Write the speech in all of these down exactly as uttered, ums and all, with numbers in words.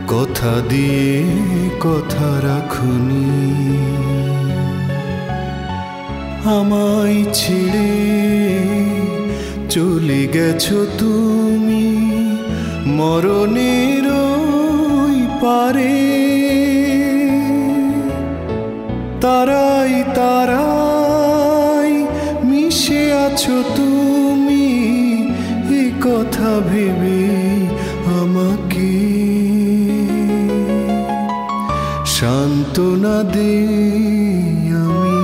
কথা দিয়ে কথা রাখুনি, আমায় ছেড়ে চলে গেছো তুমি মরণের ওই পারে। তারাই তারাই মিশে আছো তুমি, এ কথা ভেবে আমাকে সান্ত্বনা দে। আমি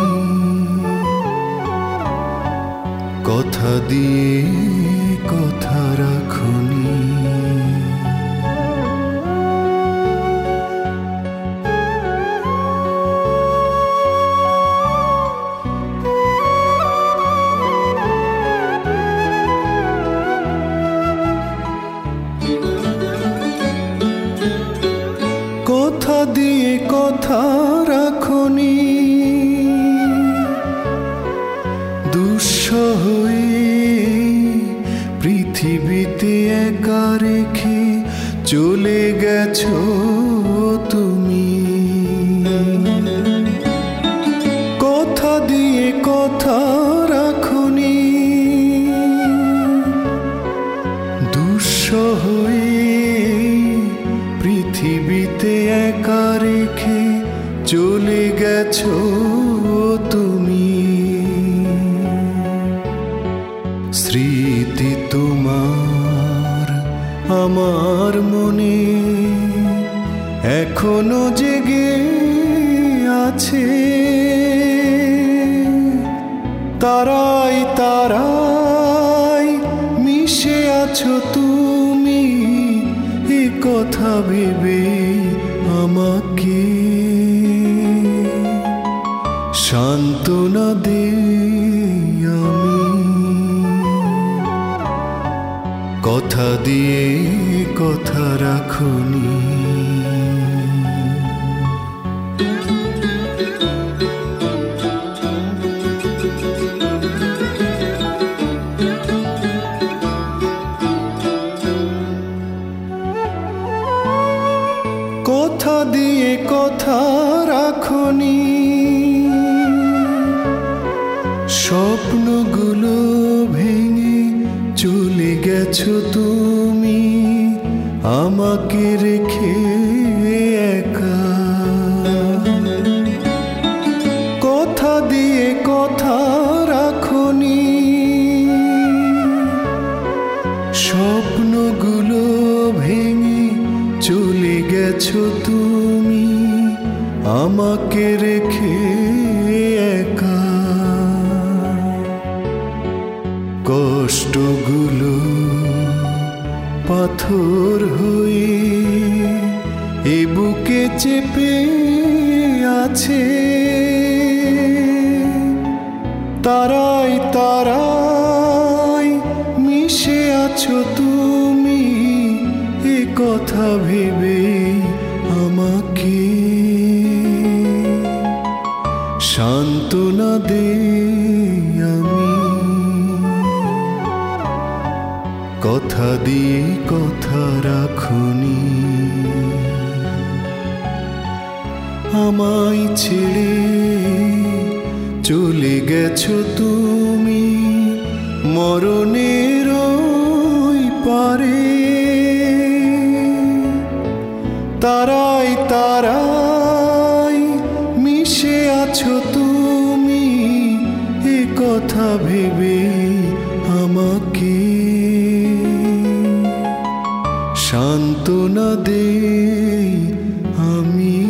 কথা দিয়ে কথা রাখুনি, কথা দিয়ে কথা রাখুনি, দুঃসহ হয়ে পৃথিবীতে একা রেখে চলে গেছো তুমি। কথা দিয়ে কথা রাখুনি, দুঃসহ হয়ে পৃথিবীতে একা রেখে চলে গেছো তুমি। স্মৃতি তোমার আমার মনে এখনো জেগে আছে, তারাই তারাই মিশে আছো তুমি, এ কথা ভেবে আমাকে সান্ত্বনা দে। আমি কথা দিয়ে কথা রাখুনি, কথা দিয়ে কথা রাখুনি, স্বপ্নগুলো ভেঙে চলে গেছো তুমি আমাকে রেখে একা। কথা দিয়ে কথা রাখুনি, স্বপ্নগুলো ভেঙে চলে গেছো তুমি আমাকে রেখে একা। কষ্টগুলো পাথর হয়ে এ বুকে চেপে আছে, তারাই তারাই মিশে আছো তুমি, এ কথা ভেবে আমাকে সান্ত্বনা দে। আমি কথা দিয়ে কথা রাখুনি, আমায় ছেড়ে চলে গেছো তুমি মরণের ওই পারে। তারাই তারাই মিশে আছো তুমি, এ কথা ভেবে আমাকে সান্ত্বনা দে। আমি